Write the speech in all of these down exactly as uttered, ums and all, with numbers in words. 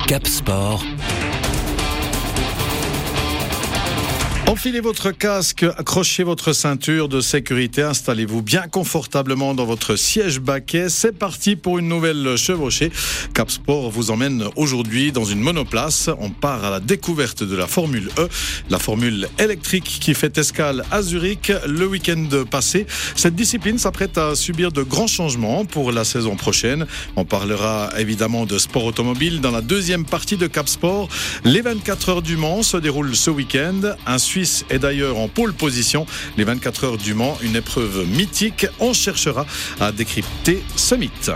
Cap Sport. Enfilez votre casque, accrochez votre ceinture de sécurité, installez-vous bien confortablement dans votre siège baquet. C'est parti pour une nouvelle chevauchée. Cap Sport vous emmène aujourd'hui dans une monoplace. On part à la découverte de la Formule E, la formule électrique qui fait escale à Zurich le week-end passé. Cette discipline s'apprête à subir de grands changements pour la saison prochaine. On parlera évidemment de sport automobile dans la deuxième partie de Cap Sport. Les vingt-quatre heures du Mans se déroulent ce week-end. Un Suisse est d'ailleurs en pole position. Les vingt-quatre heures du Mans, une épreuve mythique. On cherchera à décrypter ce mythe.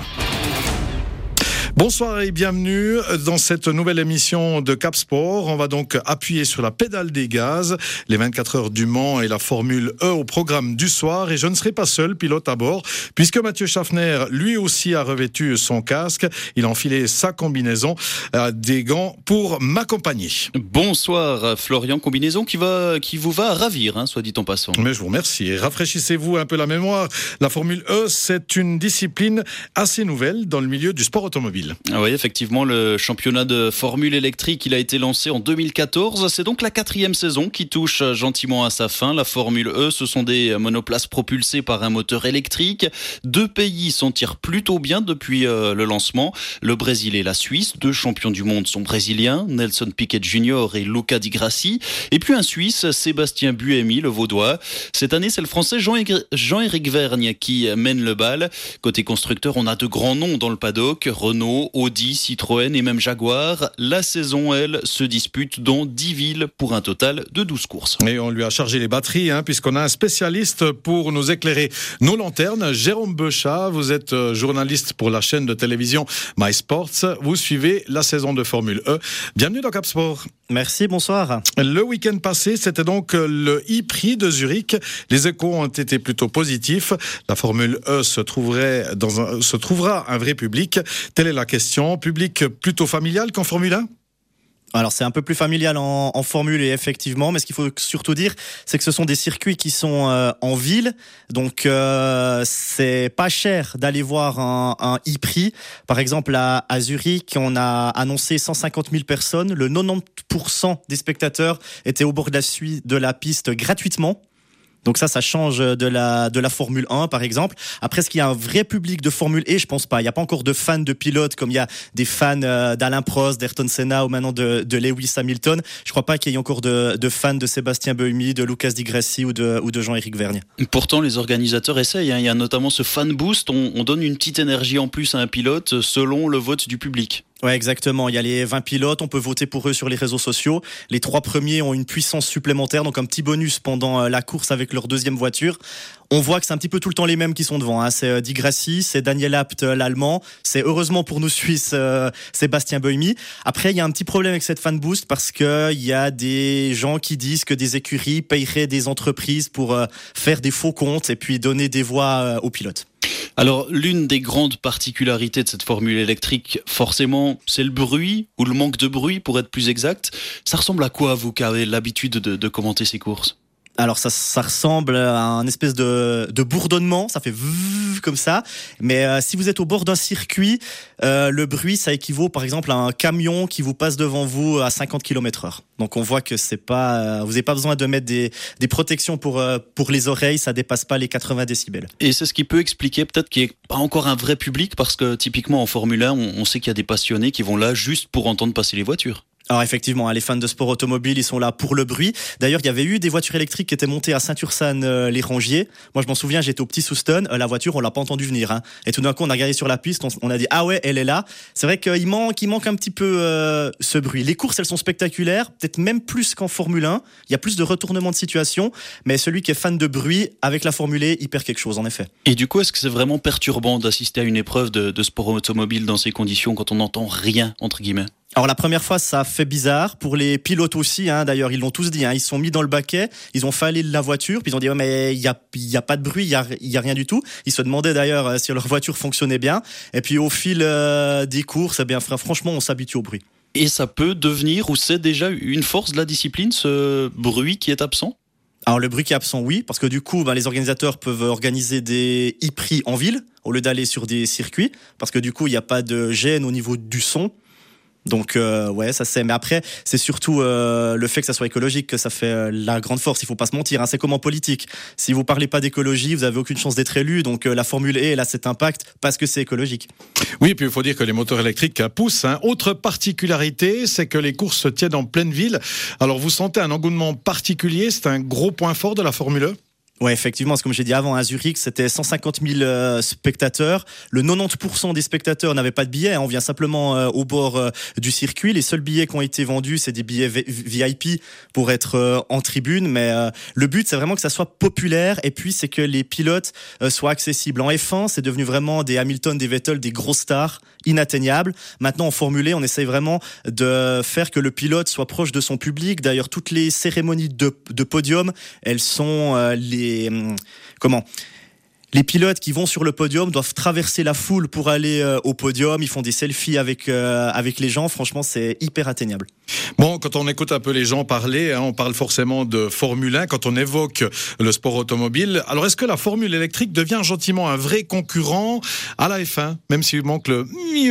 Bonsoir et bienvenue dans cette nouvelle émission de Cap Sport. On va donc appuyer sur la pédale des gaz. Les vingt-quatre heures du Mans et la Formule E au programme du soir. Et je ne serai pas seul pilote à bord, puisque Mathieu Schaffner, lui aussi, a revêtu son casque. Il a enfilé sa combinaison, euh, des gants pour m'accompagner. Bonsoir Florian, combinaison qui, va, qui vous va ravir, hein, soit dit en passant. Mais je vous remercie. Et rafraîchissez-vous un peu la mémoire. La Formule E, c'est une discipline assez nouvelle dans le milieu du sport automobile. Ah oui, effectivement, le championnat de Formule électrique, il a été lancé en deux mille quatorze. C'est donc la quatrième saison qui touche gentiment à sa fin. La Formule E, ce sont des monoplaces propulsées par un moteur électrique. Deux pays s'en tirent plutôt bien depuis euh, le lancement. Le Brésil et la Suisse. Deux champions du monde sont brésiliens, Nelson Piquet Junior et Luca Di Grassi. Et puis un Suisse, Sébastien Buemi, le Vaudois. Cette année, c'est le Français Jean-Éric Vergne qui mène le bal. Côté constructeur, on a de grands noms dans le paddock. Renault, Audi, Citroën et même Jaguar. La saison, elle, se dispute dans dix villes pour un total de douze courses. Et on lui a chargé les batteries, hein, puisqu'on a un spécialiste pour nous éclairer nos lanternes. Jérôme Beuchat, vous êtes journaliste pour la chaîne de télévision MySports. Vous suivez la saison de Formule E. Bienvenue dans Cap Sport. Merci, bonsoir. Le week-end passé, c'était donc le e-Prix de Zurich. Les échos ont été plutôt positifs. La Formule E se trouverait dans un, se trouvera un vrai public. Telle est la question. Public plutôt familial qu'en Formule un ? Alors c'est un peu plus familial en, en Formule et effectivement, mais ce qu'il faut surtout dire, c'est que ce sont des circuits qui sont euh, en ville, donc euh, c'est pas cher d'aller voir un, un e-Prix. Par exemple à, à Zurich, on a annoncé cent cinquante mille personnes, le quatre-vingt-dix pour cent des spectateurs étaient au bord de la, suite de la piste gratuitement. Donc ça, ça change de la de la Formule un, par exemple. Après, est-ce qu'il y a un vrai public de Formule E ? Je pense pas. Il n'y a pas encore de fans de pilotes comme il y a des fans d'Alain Prost, d'Ayrton Senna ou maintenant de, de Lewis Hamilton. Je crois pas qu'il y ait encore de, de fans de Sébastien Buemi, de Lucas Di Grassi ou de, ou de Jean-Éric Vergne. Pourtant, les organisateurs essayent. Hein. Il y a notamment ce fan boost. On, on donne une petite énergie en plus à un pilote selon le vote du public. Ouais, exactement. Il y a les vingt pilotes, on peut voter pour eux sur les réseaux sociaux. Les trois premiers ont une puissance supplémentaire, donc un petit bonus pendant la course avec leur deuxième voiture. On voit que c'est un petit peu tout le temps les mêmes qui sont devant. Hein. C'est Di Grassi, c'est Daniel Abt, l'allemand. C'est heureusement pour nous Suisses, euh, Sébastien Buemi. Après, il y a un petit problème avec cette fan boost parce que il y a des gens qui disent que des écuries paieraient des entreprises pour euh, faire des faux comptes et puis donner des voix euh, aux pilotes. Alors, l'une des grandes particularités de cette formule électrique, forcément, c'est le bruit, ou le manque de bruit, pour être plus exact. Ça ressemble à quoi, vous, qui avez l'habitude de, de commenter ces courses ? Alors ça, ça ressemble à un espèce de, de bourdonnement, ça fait vvv comme ça. Mais euh, si vous êtes au bord d'un circuit, euh, le bruit, ça équivaut par exemple à un camion qui vous passe devant vous à cinquante kilomètres heure. Donc on voit que c'est pas, euh, vous n'avez pas besoin de mettre des, des protections pour euh, pour les oreilles, ça dépasse pas les quatre-vingts décibels. Et c'est ce qui peut expliquer peut-être qu'il n'y ait pas encore un vrai public, parce que typiquement en Formule un, on, on sait qu'il y a des passionnés qui vont là juste pour entendre passer les voitures. Alors effectivement, les fans de sport automobile, ils sont là pour le bruit. D'ailleurs, il y avait eu des voitures électriques qui étaient montées à Saint-Ursanne-les-Rangiers. Moi, je m'en souviens, j'étais au petit Souston. La voiture, on l'a pas entendu venir. Hein. Et tout d'un coup, on a regardé sur la piste, on, on a dit ah ouais, elle est là. C'est vrai qu'il manque, il manque un petit peu euh, ce bruit. Les courses, elles sont spectaculaires, peut-être même plus qu'en Formule un. Il y a plus de retournements de situation, mais celui qui est fan de bruit avec la Formule E, il perd quelque chose en effet. Et du coup, est-ce que c'est vraiment perturbant d'assister à une épreuve de, de sport automobile dans ces conditions quand on n'entend rien entre guillemets ? Alors la première fois, ça fait bizarre pour les pilotes aussi. Hein, d'ailleurs, ils l'ont tous dit. Hein, ils sont mis dans le baquet, ils ont fallu la voiture, puis ils ont dit oh, mais il y a, il y a pas de bruit, il y a, il y a rien du tout. Ils se demandaient d'ailleurs si leur voiture fonctionnait bien. Et puis au fil euh, des courses, eh bien franchement, on s'habitue au bruit. Et ça peut devenir, ou c'est déjà une force de la discipline, ce bruit qui est absent ? Alors le bruit qui est absent, oui, parce que du coup, ben, les organisateurs peuvent organiser des e-prix en ville au lieu d'aller sur des circuits, parce que du coup, il n'y a pas de gêne au niveau du son. Donc euh, ouais, ça c'est. Mais après, c'est surtout euh, le fait que ça soit écologique que ça fait euh, la grande force. Il faut pas se mentir. Hein. C'est comme en politique. Si vous parlez pas d'écologie, vous avez aucune chance d'être élu. Donc euh, la Formule E, elle a cet impact parce que c'est écologique. Oui, et puis il faut dire que les moteurs électriques poussent. Hein. Autre particularité, c'est que les courses se tiennent en pleine ville. Alors vous sentez un engouement particulier. C'est un gros point fort de la Formule E. Ouais, effectivement, c'est comme j'ai dit avant, à Zurich, c'était cent cinquante mille euh, spectateurs. Le quatre-vingt-dix pour cent des spectateurs n'avaient pas de billets. Hein. On vient simplement euh, au bord euh, du circuit. Les seuls billets qui ont été vendus, c'est des billets v- V I P pour être euh, en tribune. Mais euh, le but, c'est vraiment que ça soit populaire. Et puis, c'est que les pilotes euh, soient accessibles. En F un, c'est devenu vraiment des Hamilton, des Vettel, des grosses stars inatteignables. Maintenant, en Formule E, on essaye vraiment de faire que le pilote soit proche de son public. D'ailleurs, toutes les cérémonies de, de podium, elles sont euh, les comment les pilotes qui vont sur le podium doivent traverser la foule pour aller euh, au podium. Ils font des selfies avec euh, avec les gens. Franchement, c'est hyper atteignable. Bon, quand on écoute un peu les gens parler, hein, on parle forcément de Formule un quand on évoque le sport automobile. Alors, est-ce que la Formule électrique devient gentiment un vrai concurrent à la F un, même s'il manque le...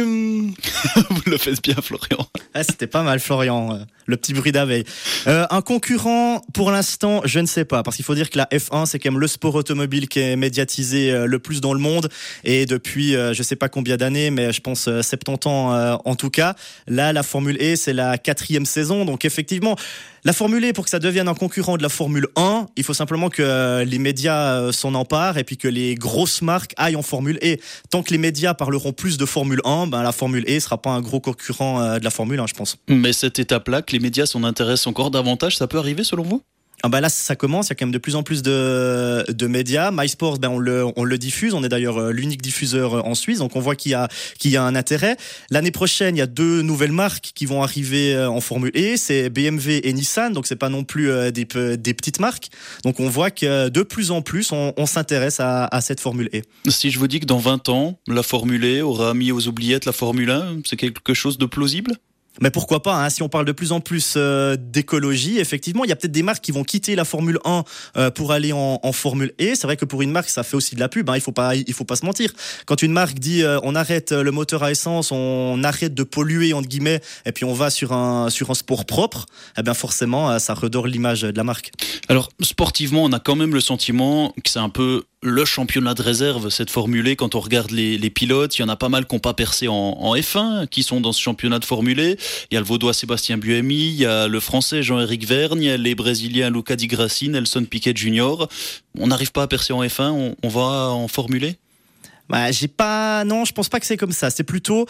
Vous le faites bien, Florian. Ah, c'était pas mal, Florian. Euh, le petit bruit d'abeille. Euh, un concurrent, pour l'instant, je ne sais pas. Parce qu'il faut dire que la F un, c'est quand même le sport automobile qui est médiatisé euh, le plus dans le monde. Et depuis, euh, je sais pas combien d'années, mais je pense euh, soixante-dix ans euh, en tout cas. Là, la Formule E, c'est la quatrième saison. Donc effectivement, la Formule E, pour que ça devienne un concurrent de la Formule un, il faut simplement que euh, les médias euh, s'en emparent et puis que les grosses marques aillent en Formule E. Tant que les médias parleront plus de Formule un, ben, la Formule E sera pas un gros concurrent euh, de la Formule un, je pense. Mais cette étape-là, que les médias s'en intéressent encore davantage, ça peut arriver selon vous ? Ah bah là, ça commence. Il y a quand même de plus en plus de, de médias. MySports, ben on le, on le diffuse. On est d'ailleurs l'unique diffuseur en Suisse, donc on voit qu'il y a, qu'il y a un intérêt. L'année prochaine, il y a deux nouvelles marques qui vont arriver en Formule E. C'est B M W et Nissan, donc c'est pas non plus des, des petites marques. Donc on voit que de plus en plus, on, on s'intéresse à, à cette Formule E. Si je vous dis que dans vingt ans, la Formule E aura mis aux oubliettes la Formule un, c'est quelque chose de plausible ? Mais pourquoi pas, hein, si on parle de plus en plus euh, d'écologie, effectivement, il y a peut-être des marques qui vont quitter la Formule un euh, pour aller en, en Formule E. C'est vrai que pour une marque, ça fait aussi de la pub, hein, il faut pas, il faut pas se mentir. Quand une marque dit euh, on arrête le moteur à essence, on arrête de polluer entre guillemets, et puis on va sur un sur un sport propre, eh bien forcément, ça redore l'image de la marque. Alors sportivement, on a quand même le sentiment que c'est un peu le championnat de réserve, cette Formule E. Quand on regarde les, les pilotes, il y en a pas mal qui n'ont pas percé en, en F un, qui sont dans ce championnat de Formule E. Il y a le Vaudois Sébastien Buemi, il y a le Français Jean-Éric Vergne, il y a les Brésiliens Luca Di Grassi, Nelson Piquet Junior On n'arrive pas à percer en F un, on, on va en Formule E ? Bah, j'ai pas, non, je pense pas que c'est comme ça. C'est plutôt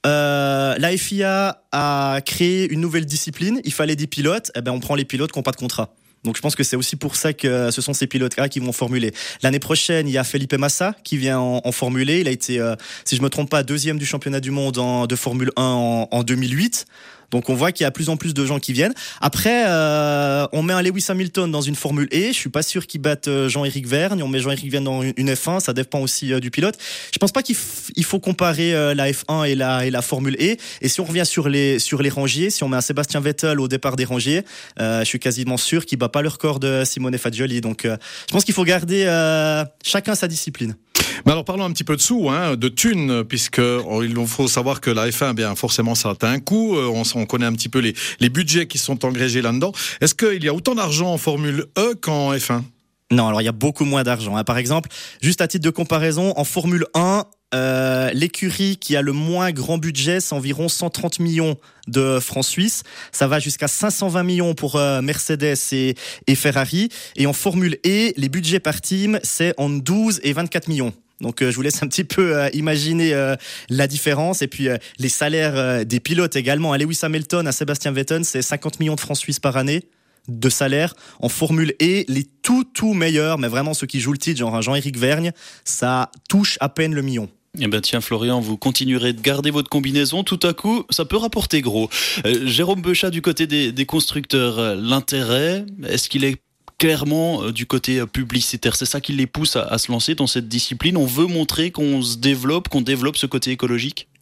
euh, la F I A a créé une nouvelle discipline. Il fallait des pilotes. Eh ben, on prend les pilotes qui n'ont pas de contrat. Donc je pense que c'est aussi pour ça que ce sont ces pilotes-là qui vont formuler. L'année prochaine, il y a Felipe Massa qui vient en, en Formule E. Il a été, euh, si je me trompe pas, deuxième du championnat du monde en, de Formule un en, en deux mille huit. Donc on voit qu'il y a de plus en plus de gens qui viennent. Après, euh, on met un Lewis Hamilton dans une Formule E. Je suis pas sûr qu'il batte Jean-Éric Vergne. On met Jean-Éric Vergne dans une F un. Ça dépend aussi euh, du pilote. Je pense pas qu'il f- il faut comparer euh, la F un et la, et la Formule E. Et si on revient sur les, sur les rangiers, si on met un Sébastien Vettel au départ des rangiers, euh, je suis quasiment sûr qu'il bat pas le record de Simone Fagioli. Donc euh, je pense qu'il faut garder euh, chacun sa discipline. Mais alors parlons un petit peu de sous, hein, de thunes, puisque oh, il faut savoir que la F un, bien forcément, ça a un coût. On, on connaît un petit peu les, les budgets qui sont engrégés là-dedans. Est-ce qu'il y a autant d'argent en Formule E qu'en F un ? Non, alors il y a beaucoup moins d'argent. Hein. Par exemple, juste à titre de comparaison, en Formule un, euh, l'écurie qui a le moins grand budget, c'est environ cent trente millions de francs suisses. Ça va jusqu'à cinq cent vingt millions pour euh, Mercedes et, et Ferrari. Et en Formule E, les budgets par team, c'est entre douze et vingt-quatre millions. Donc euh, je vous laisse un petit peu euh, imaginer euh, la différence. Et puis euh, les salaires euh, des pilotes également. À Lewis Hamilton, à Sébastien Vettel, c'est cinquante millions de francs suisses par année de salaire. En Formule E, les tout tout meilleurs, mais vraiment ceux qui jouent le titre, genre Jean-Éric Vergne, ça touche à peine le million. Eh ben tiens Florian, vous continuerez de garder votre combinaison, tout à coup ça peut rapporter gros. Euh, Jérôme Beuchat du côté des, des constructeurs, euh, l'intérêt, est-ce qu'il est clairement euh, du côté euh, publicitaire? C'est ça qui les pousse à, à se lancer dans cette discipline. On veut montrer qu'on se développe, qu'on développe ce côté écologique.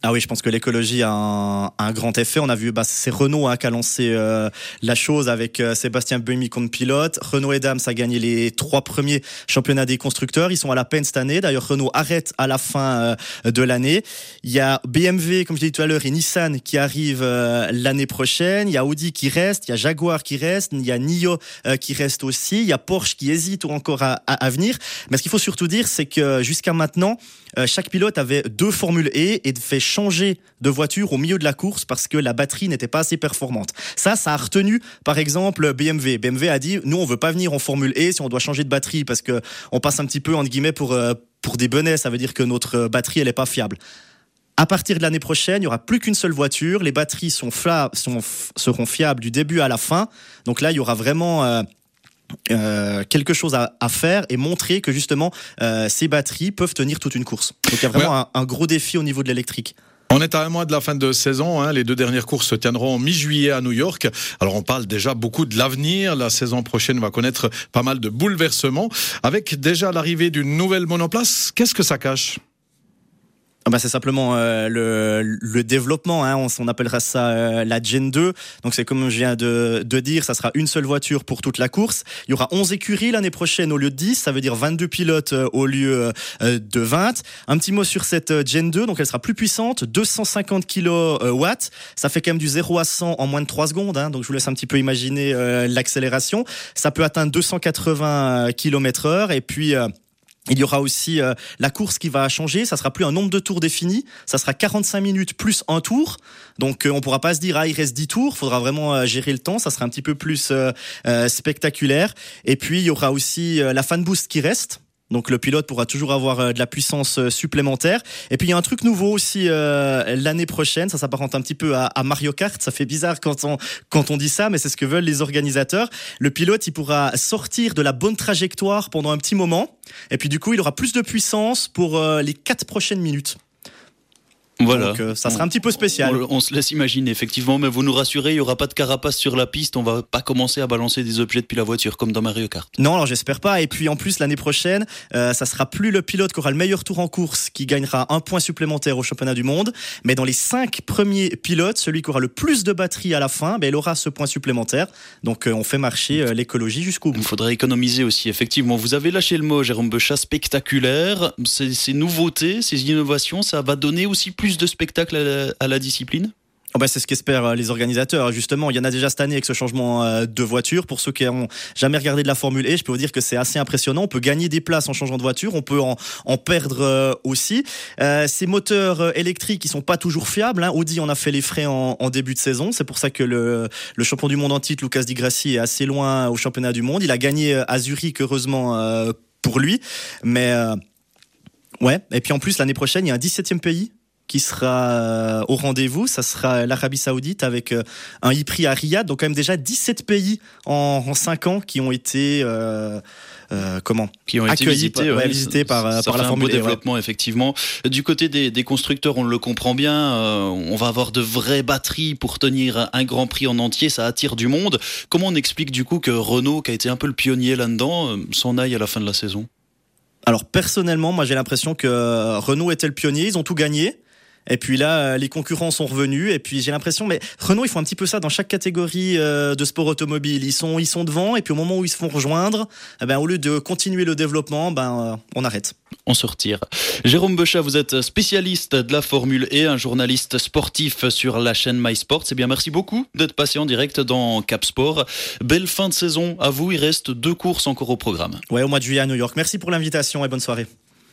Ah oui, je pense que l'écologie a un, un grand effet. On a vu, bah, c'est Renault hein, qui a lancé euh, la chose avec euh, Sébastien Buemi comme pilote. Renault et Dams a gagné les trois premiers championnats des constructeurs. Ils sont à la peine cette année. D'ailleurs, Renault arrête à la fin euh, de l'année. Il y a B M W, comme je l'ai dit tout à l'heure, et Nissan qui arrivent euh, l'année prochaine. Il y a Audi qui reste. Il y a Jaguar qui reste. Il y a NIO euh, qui reste aussi. Il y a Porsche qui hésite ou encore à, à, à venir. Mais ce qu'il faut surtout dire, c'est que jusqu'à maintenant, euh, chaque pilote avait deux Formule E et fait changer de voiture au milieu de la course parce que la batterie n'était pas assez performante. Ça, ça a retenu, par exemple, B M W. B M W a dit, nous, on veut pas venir en Formule E si on doit changer de batterie parce que on passe un petit peu, entre guillemets, pour, euh, pour des benets. Ça veut dire que notre batterie, elle est pas fiable. À partir de l'année prochaine, il n'y aura plus qu'une seule voiture. Les batteries sont fla- sont, seront fiables du début à la fin. Donc là, il y aura vraiment... Euh, Euh, quelque chose à, à faire et montrer que justement euh, ces batteries peuvent tenir toute une course. Donc il y a vraiment ouais. un, un gros défi au niveau de l'électrique. On est à un mois de la fin de saison, hein. Les deux dernières courses se tiendront en mi-juillet à New York. Alors on parle déjà beaucoup de l'avenir. La saison prochaine va connaître pas mal de bouleversements. Avec déjà l'arrivée d'une nouvelle monoplace, qu'est-ce que ça cache ? Ah bah c'est simplement euh, le, le développement, hein. on, on appellera ça euh, la Gen deux. Donc c'est comme je viens de, de dire, ça sera une seule voiture pour toute la course. Il y aura onze écuries l'année prochaine au lieu de dix, ça veut dire vingt-deux pilotes euh, au lieu euh, de vingt. Un petit mot sur cette euh, Gen deux, donc elle sera plus puissante, deux cent cinquante kilowatts. Ça fait quand même du zéro à cent en moins de trois secondes, hein. Donc je vous laisse un petit peu imaginer euh, l'accélération. Ça peut atteindre deux cent quatre-vingts kilomètres heure et puis... Euh, Il y aura aussi euh, la course qui va changer, ça sera plus un nombre de tours défini, ça sera quarante-cinq minutes plus un tour. Donc euh, on pourra pas se dire ah il reste dix tours, faudra vraiment euh, gérer le temps, ça sera un petit peu plus euh, euh, spectaculaire. Et puis il y aura aussi euh, la fan boost qui reste. Donc le pilote pourra toujours avoir euh, de la puissance euh, supplémentaire. Et puis il y a un truc nouveau aussi euh, l'année prochaine, ça s'apparente un petit peu à, à Mario Kart. Ça fait bizarre quand on quand on dit ça, mais c'est ce que veulent les organisateurs. Le pilote il pourra sortir de la bonne trajectoire pendant un petit moment. Et puis du coup il aura plus de puissance pour euh, les quatre prochaines minutes. Voilà. Donc euh, ça sera un petit peu spécial. On, on se laisse imaginer effectivement, mais vous nous rassurez, il y aura pas de carapace sur la piste, on va pas commencer à balancer des objets depuis la voiture comme dans Mario Kart. Non, alors j'espère pas. Et puis en plus l'année prochaine, euh, ça sera plus le pilote qui aura le meilleur tour en course qui gagnera un point supplémentaire au championnat du monde, mais dans les cinq premiers pilotes, celui qui aura le plus de batterie à la fin, ben il aura ce point supplémentaire. Donc euh, on fait marcher euh, l'écologie jusqu'au bout. Il faudrait économiser aussi effectivement. Vous avez lâché le mot, Jérôme Bechat, spectaculaire. Ces, ces nouveautés, ces innovations, ça va donner aussi plus de spectacle à la, à la discipline ? Oh bah c'est ce qu'espèrent les organisateurs. Justement, il y en a déjà cette année avec ce changement de voiture. Pour ceux qui n'ont jamais regardé de la Formule E, je peux vous dire que c'est assez impressionnant. On peut gagner des places en changeant de voiture, on peut en, en perdre aussi. Euh, ces moteurs électriques, ils sont pas toujours fiables, hein. Audi en a fait les frais en, en début de saison. C'est pour ça que le, le champion du monde en titre, Lucas Di Grassi, est assez loin au championnat du monde. Il a gagné à Zurich, heureusement euh, pour lui. Mais euh, ouais. Et puis en plus, l'année prochaine, il y a un dix-septième pays qui sera au rendez-vous, ça sera l'Arabie Saoudite avec un e-prix à Riyad, donc quand même déjà dix-sept pays en, en cinq ans qui ont été euh, euh, comment qui ont été visités, par, ouais, ouais, visités par, ça par fait la Formule un beau E, développement, ouais. Effectivement. Du côté des, des constructeurs, on le comprend bien, euh, on va avoir de vraies batteries pour tenir un Grand Prix en entier, ça attire du monde. Comment on explique du coup que Renault, qui a été un peu le pionnier là-dedans, s'en aille à la fin de la saison ? Alors personnellement, moi j'ai l'impression que Renault était le pionnier, ils ont tout gagné. Et puis là, les concurrents sont revenus. Et puis j'ai l'impression, mais Renault, ils font un petit peu ça dans chaque catégorie euh, de sport automobile. Ils sont, ils sont devant. Et puis au moment où ils se font rejoindre, eh ben au lieu de continuer le développement, ben euh, on arrête. On se retire. Jérôme Bechat, vous êtes spécialiste de la Formule E, un journaliste sportif sur la chaîne MySports. Eh bien, merci beaucoup d'être passé en direct dans Cap Sport. Belle fin de saison à vous. Il reste deux courses encore au programme. Ouais, au mois de juillet à New York. Merci pour l'invitation et bonne soirée.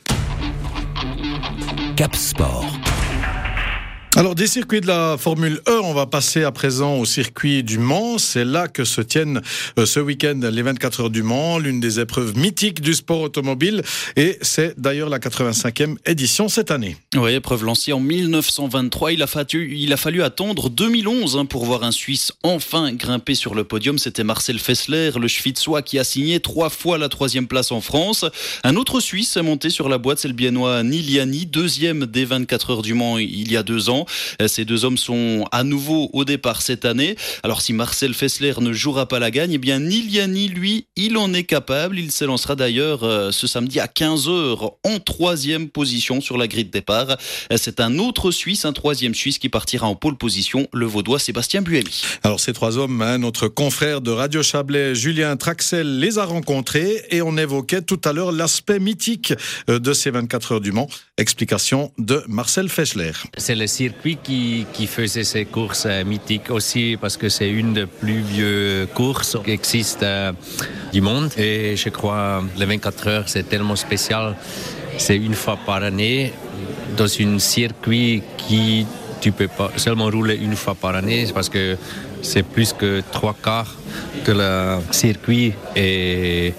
Cap Sport. Alors des circuits de la Formule E, on va passer à présent au circuit du Mans. C'est là que se tiennent euh, ce week-end les vingt-quatre heures du Mans, l'une des épreuves mythiques du sport automobile. Et c'est d'ailleurs la quatre-vingt-cinquième édition cette année. Oui, épreuve lancée en mille neuf cent vingt-trois. Il a fallu, il a fallu attendre deux mille onze hein, pour voir un Suisse enfin grimper sur le podium. C'était Marcel Fessler, le Schwitzois, qui a signé trois fois la troisième place en France. Un autre Suisse est monté sur la boîte, c'est le Biennois Niliani, deuxième des vingt-quatre heures du Mans il y a deux ans. Ces deux hommes sont à nouveau au départ cette année. Alors si Marcel Fessler ne jouera pas la gagne, eh bien Nil Yanni, lui, il en est capable. Il s'élancera d'ailleurs euh, ce samedi à quinze heures en troisième position sur la grille de départ. C'est un autre Suisse, un troisième Suisse qui partira en pole position, le Vaudois Sébastien Buemi. Alors ces trois hommes, hein, notre confrère de Radio Chablais, Julien Traxel, les a rencontrés et on évoquait tout à l'heure l'aspect mythique de ces vingt-quatre heures du Mans. Explication de Marcel Fessler. C'est le circuit qui, qui faisait ces courses euh, mythiques aussi parce que c'est une des plus vieux courses qui existe euh, du monde. Et je crois les vingt-quatre heures, c'est tellement spécial. C'est une fois par année dans un circuit qui tu peux pas seulement rouler une fois par année parce que c'est plus que trois quarts que le circuit est,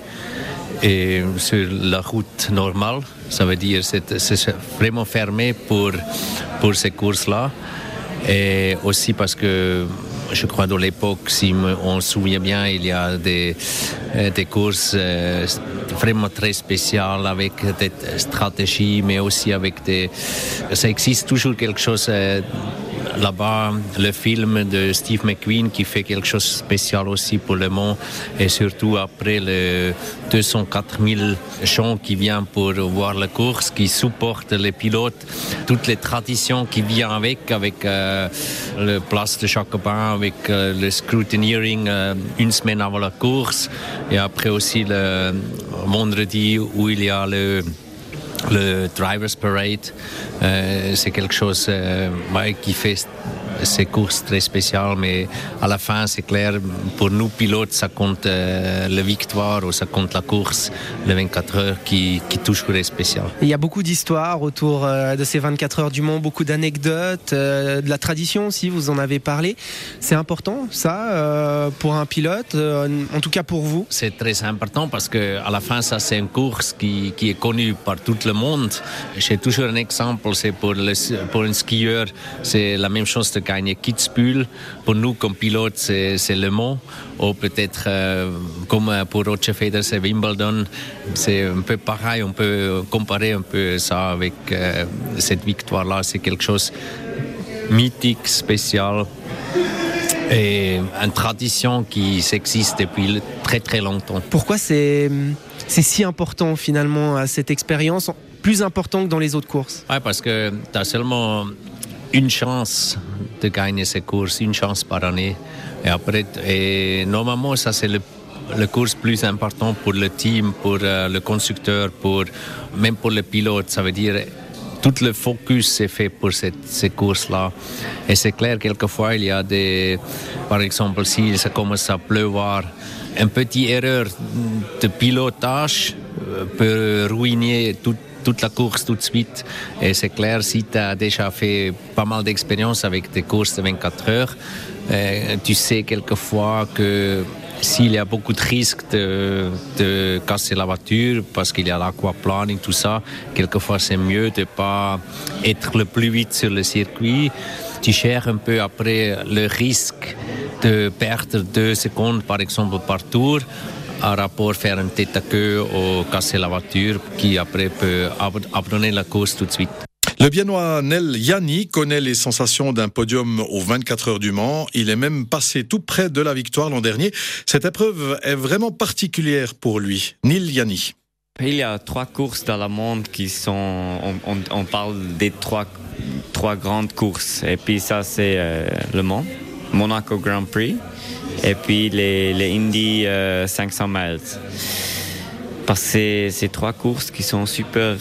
est sur la route normale. Ça veut dire que c'est vraiment fermé pour, pour ces courses-là. Et aussi parce que je crois dans l'époque, si on se souvient bien, il y a des, des courses euh, vraiment très spéciales avec des stratégies, mais aussi avec des... Ça existe toujours quelque chose euh, là-bas, le film de Steve McQueen qui fait quelque chose de spécial aussi pour Le Mans et surtout après les deux cent quatre mille gens qui viennent pour voir la course, qui supportent les pilotes, toutes les traditions qui viennent avec, avec euh, le place de Jacobin, avec euh, le scrutineering euh, une semaine avant la course et après aussi le vendredi où il y a le Le Drivers Parade, euh, c'est quelque chose euh, ouais, qui fait ces courses très spéciales, mais à la fin, c'est clair, pour nous pilotes, ça compte euh, la victoire ou ça compte la course, les vingt-quatre heures qui, qui toujours est spécial. Il y a beaucoup d'histoires autour euh, de ces vingt-quatre heures du Mans, beaucoup d'anecdotes, euh, de la tradition aussi, vous en avez parlé. C'est important, ça, euh, pour un pilote, euh, en tout cas pour vous? C'est très important parce qu'à la fin, ça, c'est une course qui, qui est connue par tout le monde. J'ai toujours un exemple, c'est pour, le, pour un skieur, c'est la même chose de gagner Kitzbühel. Pour nous, comme pilote, c'est, c'est Le Mans. Ou peut-être, euh, comme pour Roger Federer, c'est Wimbledon. C'est un peu pareil, on peut comparer un peu ça avec euh, cette victoire-là. C'est quelque chose de mythique, spécial. Et une tradition qui existe depuis très très longtemps. Pourquoi c'est, c'est si important finalement cette expérience, plus important que dans les autres courses? Ouais, parce que tu as seulement une chance de gagner ces courses, une chance par année. Et après, et normalement, ça c'est le, le course plus important pour le team, pour euh, le constructeur, pour, même pour le pilote. Ça veut dire tout le focus est fait pour cette, ces courses-là. Et c'est clair, quelquefois, il y a des... Par exemple, si ça commence à pleuvoir, une petite erreur de pilotage peut ruiner tout, toute la course tout de suite. Et c'est clair, si tu as déjà fait pas mal d'expérience avec des courses de vingt-quatre heures, euh, tu sais quelquefois que s'il y a beaucoup de risques de, de casser la voiture parce qu'il y a l'aquaplaning, tout ça, quelquefois c'est mieux de ne pas être le plus vite sur le circuit. Tu cherches un peu après le risque de perdre deux secondes, par exemple, par tour, à rapport à faire une tête à queue ou casser la voiture, qui après peut abandonner la course tout de suite. Le Biennois Nil Yanni connaît les sensations d'un podium aux vingt-quatre heures du Mans. Il est même passé tout près de la victoire l'an dernier. Cette épreuve est vraiment particulière pour lui. Nil Yanni. Il y a trois courses dans le monde qui sont, on, on, on parle des trois, trois grandes courses. Et puis ça, c'est euh, Le Mans, Monaco Grand Prix, et puis les, les Indy euh, cinq cents miles. Parce que c'est ces trois courses qui sont super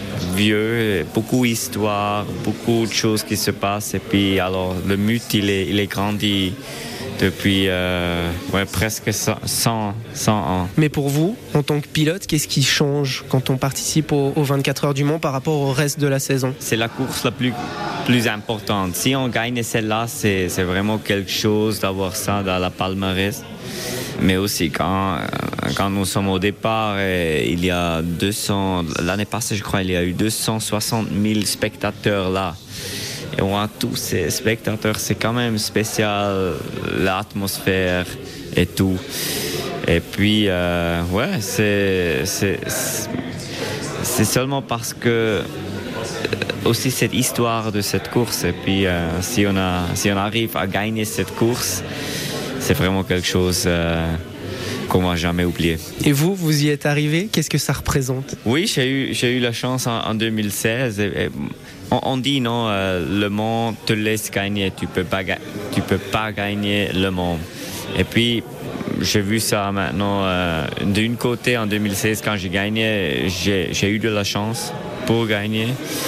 vieux, beaucoup d'histoires, beaucoup de choses qui se passent. Et puis alors le mythe, il est, il est grandi depuis euh, ouais, presque cent ans. Mais pour vous, en tant que pilote, qu'est-ce qui change quand on participe aux, aux vingt-quatre heures du Mans par rapport au reste de la saison? C'est la course la plus, plus importante. Si on gagne celle-là, c'est, c'est vraiment quelque chose d'avoir ça dans la palmarès. Mais aussi, quand, quand nous sommes au départ, il y a deux cents... L'année passée, je crois, il y a eu deux cent soixante mille spectateurs là. Et on a tous ces spectateurs, c'est quand même spécial, l'atmosphère et tout. Et puis, euh, ouais, c'est, c'est, c'est seulement parce que aussi cette histoire de cette course. Et puis, euh, si, on a, si on arrive à gagner cette course, c'est vraiment quelque chose euh, qu'on ne va jamais oublier. Et vous, vous y êtes arrivé? Qu'est-ce que ça représente? Oui, j'ai eu, j'ai eu la chance en, en deux mille seize. Et, et on, on dit, non, euh, Le Mans te laisse gagner. Tu ne peux pas, tu peux pas gagner Le Mans. Et puis, j'ai vu ça maintenant. Euh, d'un côté, en deux mille seize, quand j'ai gagné, j'ai, j'ai eu de la chance pour gagner.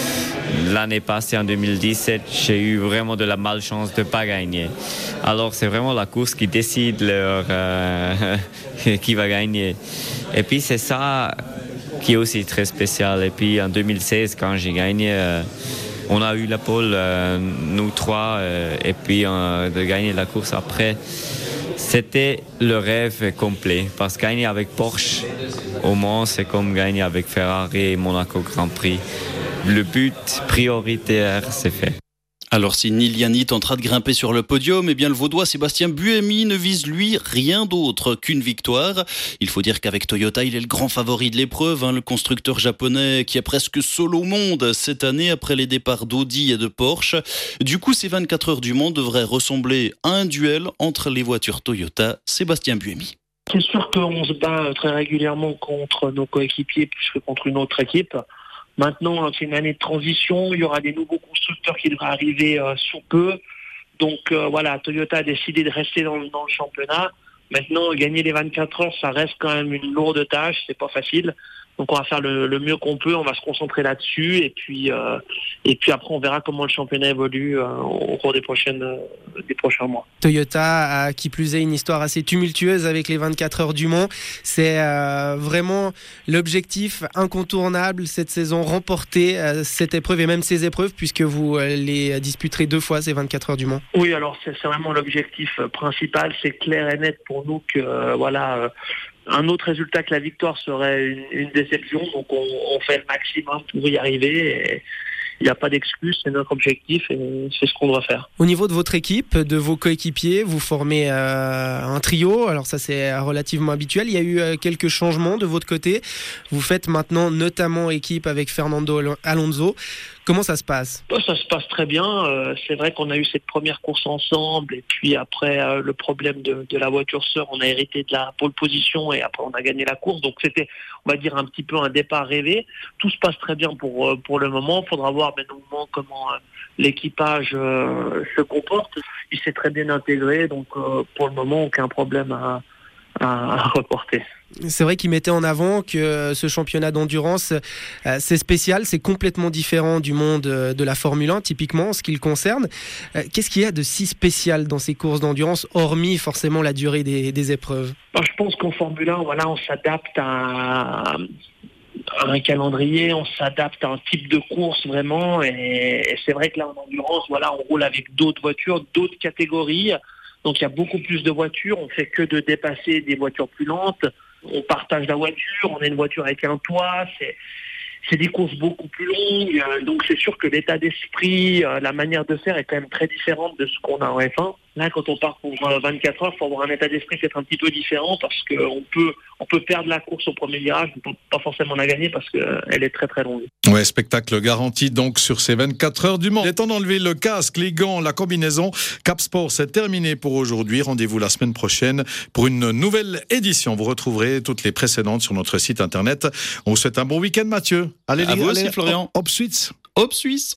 L'année passée, en deux mille dix-sept, j'ai eu vraiment de la malchance de ne pas gagner. Alors, c'est vraiment la course qui décide leur, euh, qui va gagner. Et puis, c'est ça qui est aussi très spécial. Et puis, en deux mille seize, quand j'ai gagné, euh, on a eu la pole, euh, nous trois, euh, et puis euh, de gagner la course après. C'était le rêve complet, parce que gagner avec Porsche au Mans, c'est comme gagner avec Ferrari et Monaco Grand Prix. Le but prioritaire, c'est fait. Alors si Niliani tentera de grimper sur le podium, eh bien le Vaudois Sébastien Buemi ne vise lui rien d'autre qu'une victoire. Il faut dire qu'avec Toyota, il est le grand favori de l'épreuve, hein, le constructeur japonais qui est presque seul au monde cette année après les départs d'Audi et de Porsche. Du coup, ces vingt-quatre heures du Mans devraient ressembler à un duel entre les voitures Toyota. Sébastien Buemi. C'est sûr qu'on se bat très régulièrement contre nos coéquipiers plus que contre une autre équipe. Maintenant, c'est une année de transition. Il y aura des nouveaux constructeurs qui devraient arriver euh, sous peu. Donc euh, voilà, Toyota a décidé de rester dans, dans le championnat. Maintenant, gagner les vingt-quatre heures, ça reste quand même une lourde tâche. C'est pas facile. Donc on va faire le, le mieux qu'on peut. On va se concentrer là-dessus. Et puis, euh, et puis après, on verra comment le championnat évolue euh, au cours des prochaines, euh, des prochains mois. Toyota a, qui plus est, une histoire assez tumultueuse avec les vingt-quatre heures du Mans. C'est euh, vraiment l'objectif incontournable cette saison, remporter euh, cette épreuve et même ces épreuves, puisque vous euh, les disputerez deux fois ces vingt-quatre heures du Mans. Oui, alors c'est, c'est vraiment l'objectif principal. C'est clair et net pour nous que euh, voilà. Euh, Un autre résultat que la victoire serait une, une déception, donc on, on fait le maximum pour y arriver. Il n'y a pas d'excuse, c'est notre objectif et c'est ce qu'on doit faire. Au niveau de votre équipe, de vos coéquipiers, vous formez euh, un trio, alors ça c'est relativement habituel. Il y a eu euh, quelques changements de votre côté. Vous faites maintenant notamment équipe avec Fernando Alonso. Comment ça se passe ? Ça se passe très bien. Euh, c'est vrai qu'on a eu cette première course ensemble et puis après euh, le problème de, de la voiture sœur, on a hérité de la pole position et après on a gagné la course. Donc c'était, on va dire, un petit peu un départ rêvé. Tout se passe très bien pour, euh, pour le moment. Il faudra voir maintenant comment euh, l'équipage euh, se comporte. Il s'est très bien intégré, donc euh, pour le moment, aucun problème à, à, à reporter. C'est vrai qu'il mettait en avant que ce championnat d'endurance, euh, c'est spécial, c'est complètement différent du monde de la Formule un, typiquement, en ce qui le concerne. Euh, qu'est-ce qu'il y a de si spécial dans ces courses d'endurance, hormis forcément la durée des, des épreuves ? Alors, je pense qu'en Formule un, voilà, on s'adapte à, à un calendrier, on s'adapte à un type de course vraiment. Et, et c'est vrai que là, en endurance, voilà, on roule avec d'autres voitures, d'autres catégories. Donc il y a beaucoup plus de voitures, on fait que de dépasser des voitures plus lentes. On partage la voiture, on a une voiture avec un toit, c'est, c'est des courses beaucoup plus longues, donc c'est sûr que l'état d'esprit, la manière de faire est quand même très différente de ce qu'on a en F un. Là, quand on part pour vingt-quatre heures, il faut avoir un état d'esprit peut-être un petit peu différent parce qu'on peut, on peut perdre la course au premier virage, on peut pas forcément la gagner parce qu'elle est très très longue. Ouais, spectacle garanti donc sur ces vingt-quatre heures du Mans. Il est temps d'enlever le casque, les gants, la combinaison. Cap Sport, c'est terminé pour aujourd'hui. Rendez-vous la semaine prochaine pour une nouvelle édition. Vous retrouverez toutes les précédentes sur notre site internet. On vous souhaite un bon week-end, Mathieu. Allez, à vous aussi, Florian. Hop, Suisse. Hop, Suisse.